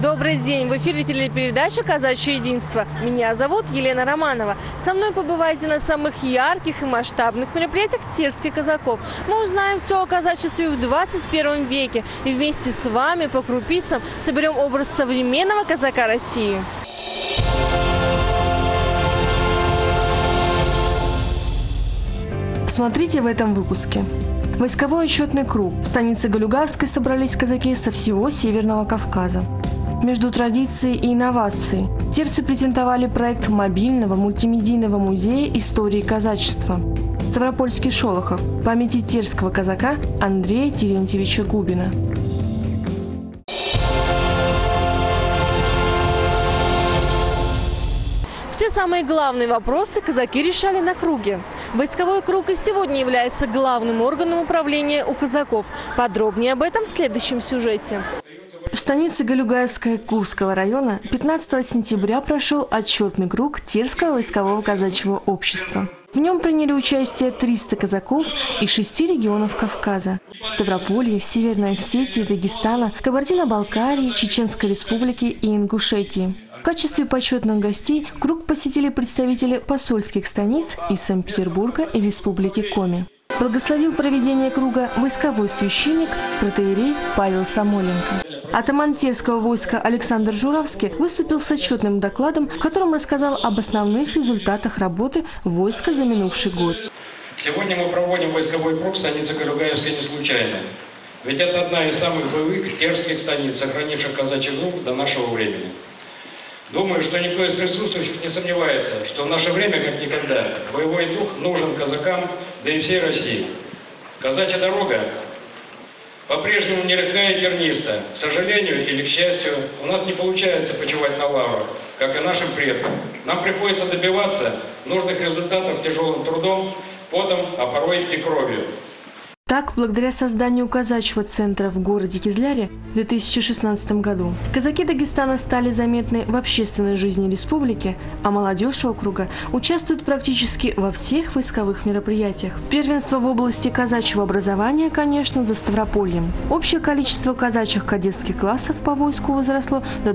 Добрый день! В эфире телепередача «Казачье единство». Меня зовут Елена Романова. Со мной побывайте на самых ярких и масштабных мероприятиях терских казаков. Мы узнаем все о казачестве в 21 веке. И вместе с вами по крупицам соберем образ современного казака России. Смотрите в этом выпуске. Войсковой отчетный круг. В станице Галюгавской собрались казаки со всего Северного Кавказа. Между традицией и инновацией терцы презентовали проект мобильного мультимедийного музея истории казачества. Ставропольский Шолохов. Памяти терского казака Андрея Терентьевича Губина. Все самые главные вопросы казаки решали на круге. Войсковой круг и сегодня является главным органом управления у казаков. Подробнее об этом в следующем сюжете. В станице Галюгавская Курского района 15 сентября прошел отчетный круг Терского войскового казачьего общества. В нем приняли участие 300 казаков из 6 регионов Кавказа – Ставрополья, Северной Осетии, Дагестана, Кабардино-Балкарии, Чеченской Республики и Ингушетии. В качестве почетных гостей круг посетили представители посольских станиц из Санкт-Петербурга и Республики Коми. Благословил проведение круга войсковой священник протоиерей Павел Самойленко. Атаман терского войска Александр Журавский выступил с отчетным докладом, в котором рассказал об основных результатах работы войска за минувший год. Сегодня мы проводим войсковой круг станицы Галюгавской не случайно. Ведь это одна из самых боевых терских станиц, сохранивших казачий дух до нашего времени. Думаю, что никто из присутствующих не сомневается, что в наше время, как никогда, боевой дух нужен казакам, да и всей России. Казачья дорога по-прежнему нелегка и терниста. К сожалению или к счастью, у нас не получается почивать на лаврах, как и нашим предкам. Нам приходится добиваться нужных результатов тяжелым трудом, потом, а порой и кровью. Так, благодаря созданию казачьего центра в городе Кизляре в 2016 году, казаки Дагестана стали заметны в общественной жизни республики, а молодежь округа участвует практически во всех войсковых мероприятиях. Первенство в области казачьего образования, конечно, за Ставропольем. Общее количество казачьих кадетских классов по войску возросло до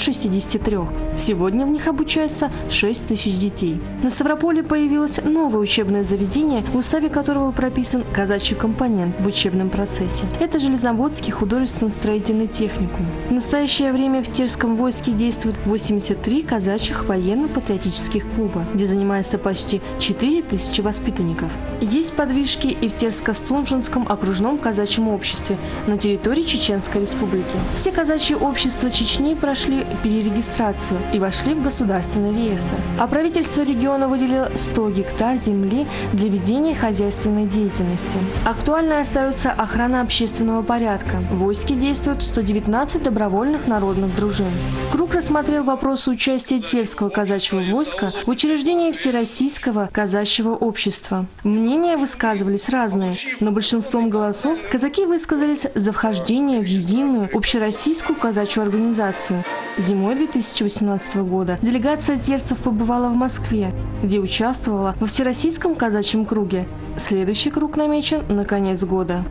263. Сегодня в них обучается 6 тысяч детей. На Ставрополье появилось новое учебное заведение, в уставе которого прописан казачий компонент в учебном процессе. Это Железноводский художественно-строительный техникум. В настоящее время в Терском войске действуют 83 казачьих военно-патриотических клуба, где занимается почти 4000 воспитанников. Есть подвижки и в Терско-Стунженском окружном казачьем обществе на территории Чеченской Республики. Все казачьи общества Чечни прошли перерегистрацию и вошли в государственный реестр. А правительство региона выделило 100 гектар земли для ведения хозяйственной деятельности. Актуальной остается охрана общественного порядка. В войске действуют 119 добровольных народных дружин. Круг рассмотрел вопросы участия Терского казачьего войска в учреждении Всероссийского казачьего общества. Мнения высказывались разные, но большинством голосов казаки высказались за вхождение в единую общероссийскую казачью организацию. Зимой 2018 года делегация терцев побывала в Москве, где участвовала во Всероссийском казачьем круге. Следующий круг намечен на конец года.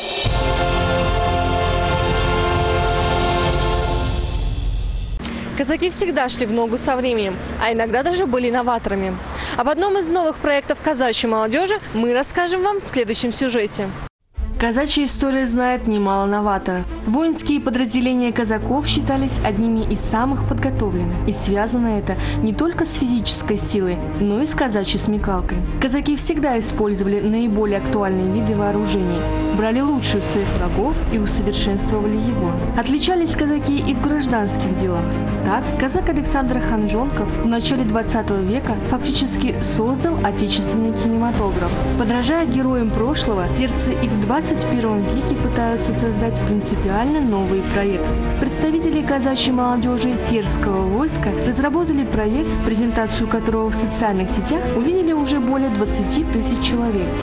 Казаки всегда шли в ногу со временем, а иногда даже были новаторами. Об одном из новых проектов казачьей молодежи мы расскажем вам в следующем сюжете. Казачья история знает немало новаторов. Воинские подразделения казаков считались одними из самых подготовленных. И связано это не только с физической силой, но и с казачьей смекалкой. Казаки всегда использовали наиболее актуальные виды вооружений, брали лучшие у своих врагов и усовершенствовали его. Отличались казаки и в гражданских делах. Так, казак Александр Ханжонков в начале 20 века фактически создал отечественный кинематограф. Подражая героям прошлого, терцы и в 21 веке пытаются создать принципиально новый проект. Представители казачьей молодежи Терского войска разработали проект, презентацию которого в социальных сетях увидели уже более 20 тысяч человек.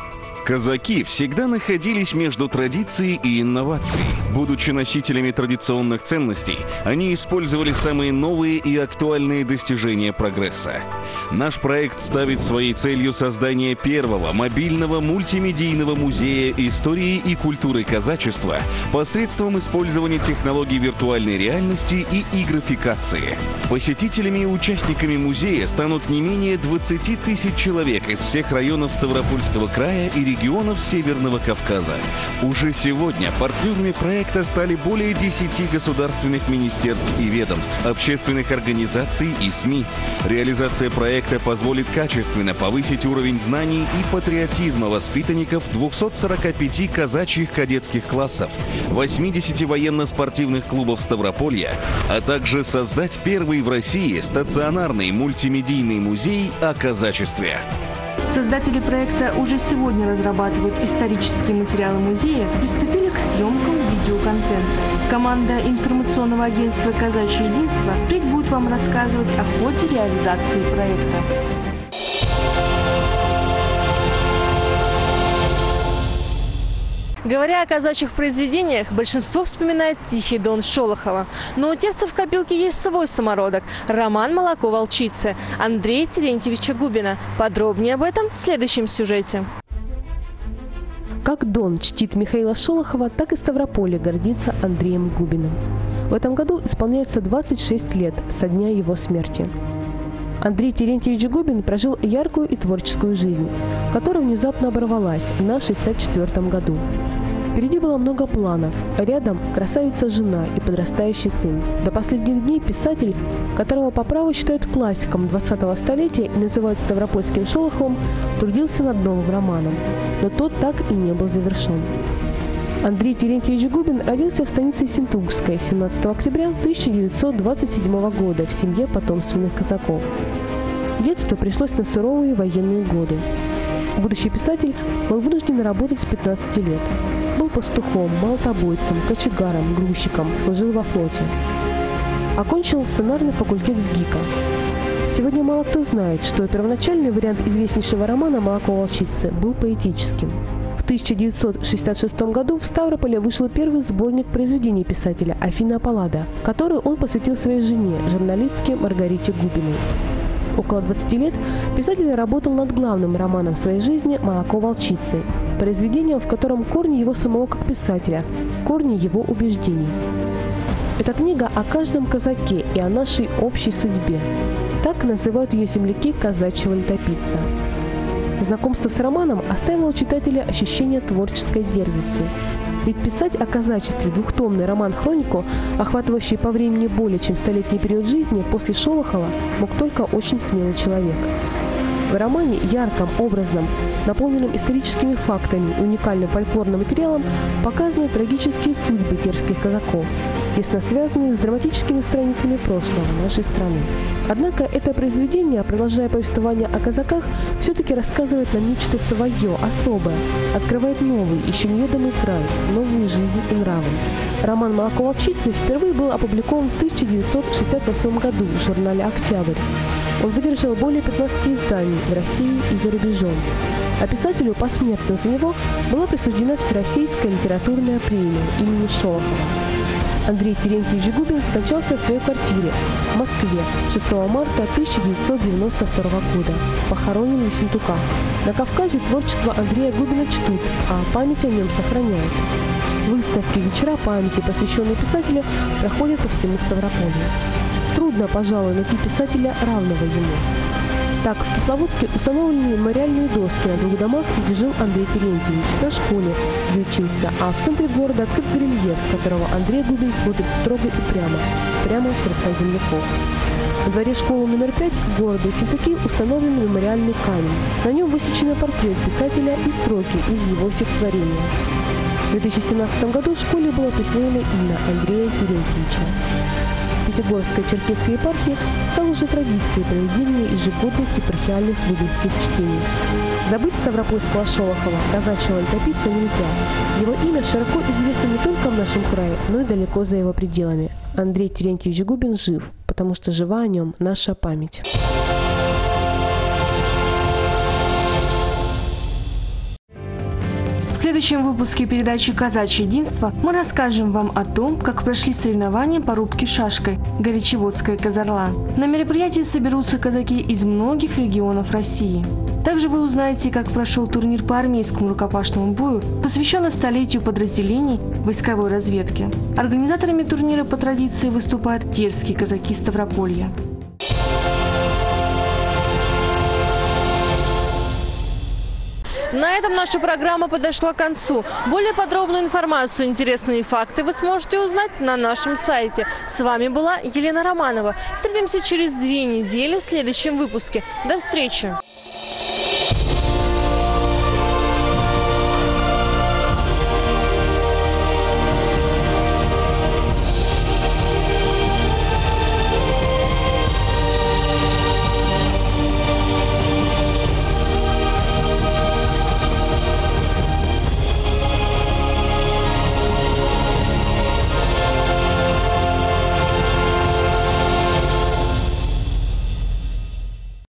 Казаки всегда находились между традицией и инновацией. Будучи носителями традиционных ценностей, они использовали самые новые и актуальные достижения прогресса. Наш проект ставит своей целью создание первого мобильного мультимедийного музея истории и культуры казачества посредством использования технологий виртуальной реальности и игрофикации. Посетителями и участниками музея станут не менее 20 тысяч человек из всех районов Ставропольского края и регионов Северного Кавказа. Уже сегодня партнерами проекта стали более 10 государственных министерств и ведомств, общественных организаций и СМИ. Реализация проекта позволит качественно повысить уровень знаний и патриотизма воспитанников 245 казачьих кадетских классов, 80 военно-спортивных клубов Ставрополья, а также создать первый в России стационарный мультимедийный музей о казачестве. Создатели проекта уже сегодня разрабатывают исторические материалы музея, приступили к съемкам видеоконтента. Команда информационного агентства «Казачье единство» впредь будет вам рассказывать о ходе реализации проекта. Говоря о казачьих произведениях, большинство вспоминает «Тихий дон» Шолохова. Но у Терца в копилке есть свой самородок – роман «Молоко волчицы» Андрея Терентьевича Губина. Подробнее об этом в следующем сюжете. Как Дон чтит Михаила Шолохова, так и Ставрополье гордится Андреем Губиным. В этом году исполняется 26 лет со дня его смерти. Андрей Терентьевич Губин прожил яркую и творческую жизнь, которая внезапно оборвалась на 64-м году. Впереди было много планов, а рядом красавица-жена и подрастающий сын. До последних дней писатель, которого по праву считают классиком 20-го столетия и называют ставропольским Шолоховым, трудился над новым романом, но тот так и не был завершен. Андрей Терентьевич Губин родился в станице Синтугской 17 октября 1927 года в семье потомственных казаков. Детство пришлось на суровые военные годы. Будущий писатель был вынужден работать с 15 лет. Был пастухом, молотобойцем, кочегаром, грузчиком, служил во флоте. Окончил сценарный факультет в ГИКа. Сегодня мало кто знает, что первоначальный вариант известнейшего романа «Молоко волчицы» был поэтическим. В 1966 году в Ставрополе вышел первый сборник произведений писателя Афина Паллада, который он посвятил своей жене, журналистке Маргарите Губиной. Около 20 лет писатель работал над главным романом своей жизни «Молоко волчицы», произведением, в котором корни его самого как писателя, корни его убеждений. Это книга о каждом казаке и о нашей общей судьбе. Так называют ее земляки казачьего летописца. Знакомство с романом оставило у читателя ощущение творческой дерзости. Ведь писать о казачестве двухтомный роман-хронику, охватывающий по времени более чем столетний период жизни, после Шолохова мог только очень смелый человек. В романе, ярком, образном, наполненном историческими фактами и уникальным фольклорным материалом, показаны трагические судьбы терских казаков, тесно связанные с драматическими страницами прошлого нашей страны. Однако это произведение, продолжая повествование о казаках, все-таки рассказывает нам нечто свое, особое, открывает новый, еще неведомый край, новую жизнь и нравы. Роман «Молоко волчицы» впервые был опубликован в 1968 году в журнале «Октябрь». Он выдержал более 15 изданий в России и за рубежом. А писателю посмертно за него была присуждена Всероссийская литературная премия имени Шолохова. Андрей Терентьевич Губин скончался в своей квартире в Москве 6 марта 1992 года, похоронен в Синтуках. На Кавказе творчество Андрея Губина чтут, а память о нем сохраняют. Выставки, вечера памяти, посвященные писателю, проходят по всему Ставрополью. Трудно, пожалуй, найти писателя, равного ему. Так, в Кисловодске установлены мемориальные доски на 2 домах, где жил Андрей Терентьевич, на школе, где учился, а в центре города открыт барельеф, с которого Андрей Губин смотрит строго и прямо в сердца земляков. На дворе школы номер 5 города Синтуки установлен мемориальный камень. На нем высечен портрет писателя и строки из его стихотворения. В 2017 году в школе было присвоено имя Андрея Терентьевича. В Пятигорской Черкесской епархии стало уже традицией проведения ежегодных епархиальных губинских чтений. Забыть ставропольского Шолохова, казачьего летописца, нельзя. Его имя широко известно не только в нашем крае, но и далеко за его пределами. Андрей Терентьевич Губин жив, потому что жива о нем наша память. следующем выпуске передачи «Казачье единство» мы расскажем вам о том, как прошли соревнования по рубке шашкой «Горячеводская Казарла». На мероприятии соберутся казаки из многих регионов России. Также вы узнаете, как прошел турнир по армейскому рукопашному бою, посвященный столетию подразделений войсковой разведки. Организаторами турнира по традиции выступают терские казаки Ставрополья. На этом наша программа подошла к концу. Более подробную информацию, интересные факты вы сможете узнать на нашем сайте. С вами была Елена Романова. Встретимся через 2 недели в следующем выпуске. До встречи!